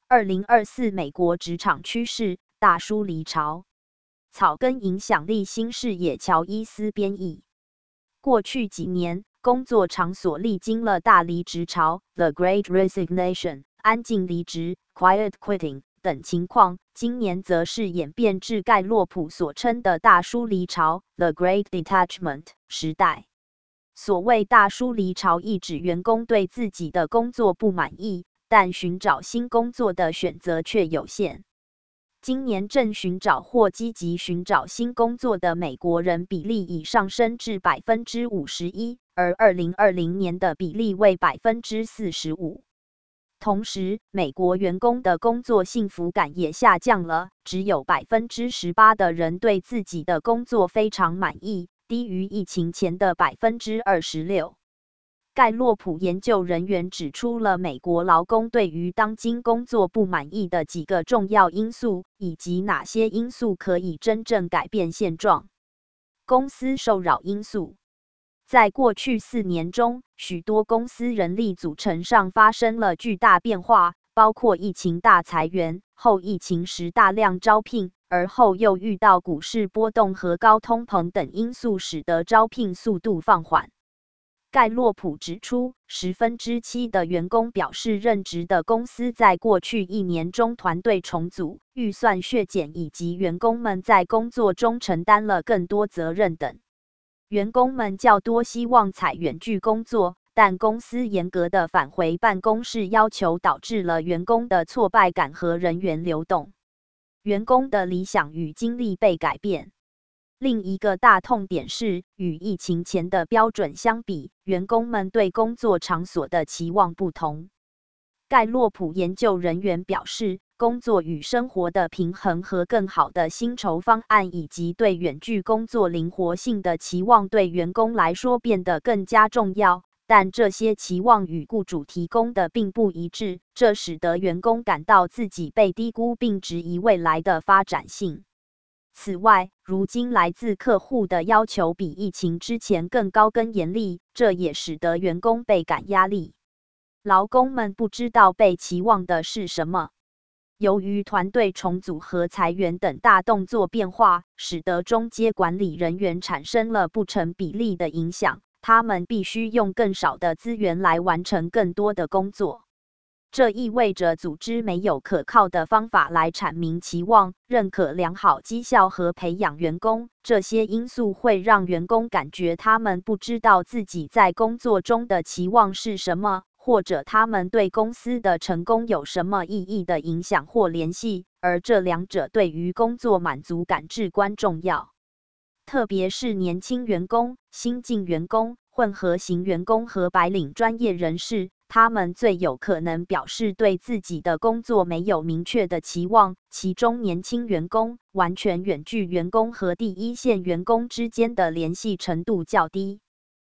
2024美国职场趋势大疏离潮，草根影响力新视野乔伊斯编译。过去几年，工作场所历经了大离职潮 （The Great Resignation）、安静离职 （Quiet Quitting） 等情况，今年则是演变至盖洛普所称的大疏离潮 （The Great Detachment） 时代。所谓大疏离潮，意指员工对自己的工作不满意，但寻找新工作的选择却有限。今年正寻找或积极寻找新工作的美国人比例已上升至 51%， 而2020年的比例为 45%。同时，美国员工的工作幸福感也下降了，只有 18% 的人对自己的工作非常满意，低于疫情前的 26%。盖洛普研究人员指出了美国劳工对于当今工作不满意的几个重要因素，以及哪些因素可以真正改变现状。公司受扰因素。在过去4年中，许多公司人力组成上发生了巨大变化，包括疫情大裁员、后疫情时大量招聘，而后又遇到股市波动和高通膨等因素，使得招聘速度放缓。盖洛普指出，7%的员工表示任职的公司在过去1年中团队重组、预算削减以及员工们在工作中承担了更多责任等。员工们较多希望采远距工作，但公司严格的返回办公室要求导致了员工的挫败感和人员流动。员工的理想与经历被改变。另一个大痛点是，与疫情前的标准相比，员工们对工作场所的期望不同。盖洛普研究人员表示，工作与生活的平衡和更好的薪酬方案，以及对远距工作灵活性的期望，对员工来说变得更加重要。但这些期望与雇主提供的并不一致，这使得员工感到自己被低估，并质疑未来的发展性。此外，如今来自客户的要求比疫情之前更高更严厉，这也使得员工倍感压力。劳工们不知道被期望的是什么。由于团队重组和裁员等大动作变化，使得中阶管理人员产生了不成比例的影响，他们必须用更少的资源来完成更多的工作。这意味着组织没有可靠的方法来阐明期望、认可良好绩效和培养员工。这些因素会让员工感觉他们不知道自己在工作中的期望是什么，或者他们对公司的成功有什么意义的影响或联系，而这两者对于工作满足感至关重要。特别是年轻员工、新进员工、混合型员工和白领专业人士，他们最有可能表示对自己的工作没有明确的期望，其中年轻员工、完全远距员工和第一线员工之间的联系程度较低。